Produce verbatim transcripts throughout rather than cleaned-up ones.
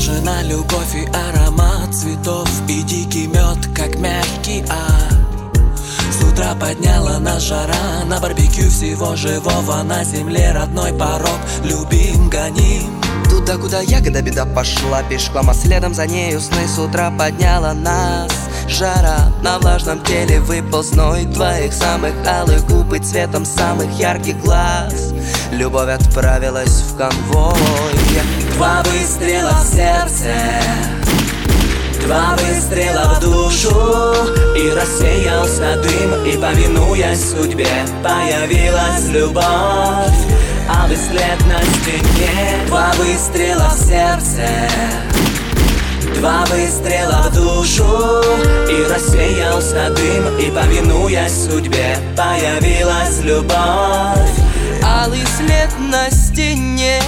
заряжена любовь и аромат цветов, и дикий мед, как мягкий ад. С утра подняла нас жара, на барбекю всего живого, на земле родной порог, любим, гоним. Туда, куда ягода беда пошла пешком, а следом за нею сны. С утра подняла нас жара, на влажном теле выпал зной твоих самых алых губ и цветом самых ярких глаз. Любовь отправилась в конвой. Два выстрела в сердце, два выстрела в душу, и рассеялся дым, и, повинуясь судьбе, появилась любовь. А след на стене. Два выстрела в сердце, два выстрела в душу, и рассеялся дым, и, повинуясь судьбе, появилась любовь. Алый след на стене.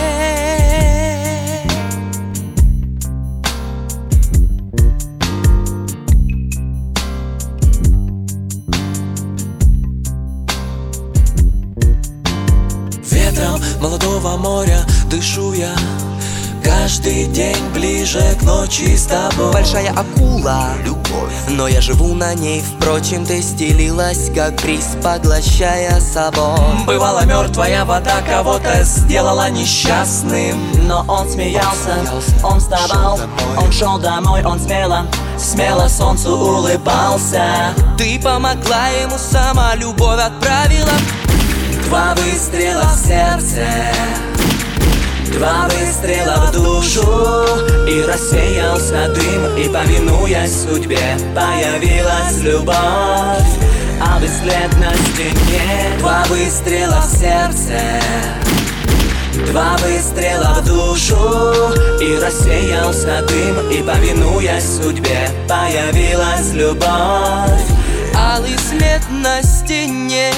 Ветром молодого моря дышу я, каждый день ближе к ночи с тобой. Большая акула, любовь, но я живу на ней. Впрочем, ты стелилась, как бриз, поглощая собой. Бывала мертвая вода, кого-то сделала несчастным, но он смеялся, он вставал, он шел домой, он смело, смело солнцу улыбался. Ты помогла ему, сама любовь отправила. Два выстрела в сердце, два выстрела в душу, и рассеялся дым, и, повинуясь судьбе, появилась любовь. А след на стене. Два выстрела в сердце, два выстрела в душу, и рассеялся дым, и, повинуясь судьбе, появилась любовь. Алый след на стене.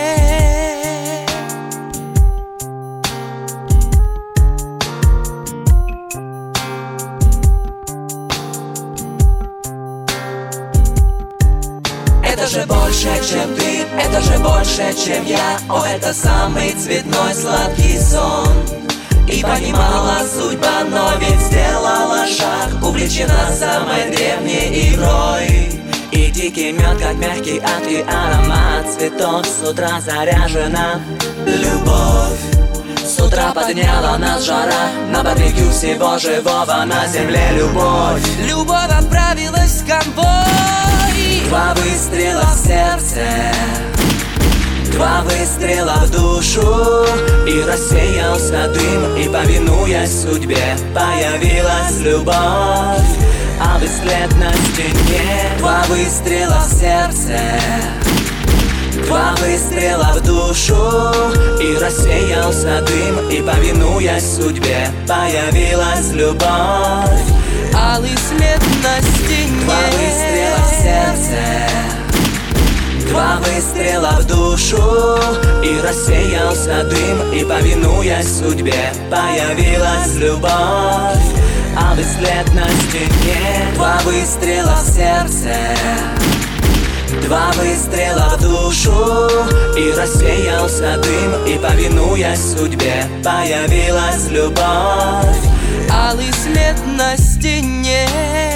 Это же больше, чем ты, это же больше, чем я. О, это самый цветной сладкий сон. И понимала судьба, но ведь сделала шаг, увлечена самой древней игрой. И дикий мед, как мягкий ад, и аромат цветов. С утра заряжена любовь. С утра подняла нас жара, на барбекю всего живого, на земле любовь. Любовь отправилась в конвой. Два выстрела в сердце, два выстрела в душу, и рассеялся дым, и, повинуясь судьбе, появилась любовь. А след на стене. Два выстрела в сердце, два выстрела в душу, и рассеялся дым, и, повинуясь судьбе, появилась любовь. Алый след на стене. Два выстрела в сердце, два выстрела в душу, и рассеялся дым, и, повинуясь судьбе, появилась любовь. А след на стене. Два выстрела в сердце, два выстрела в душу, и рассеялся дым, и, повинуясь судьбе, появилась любовь. Алый след на стене.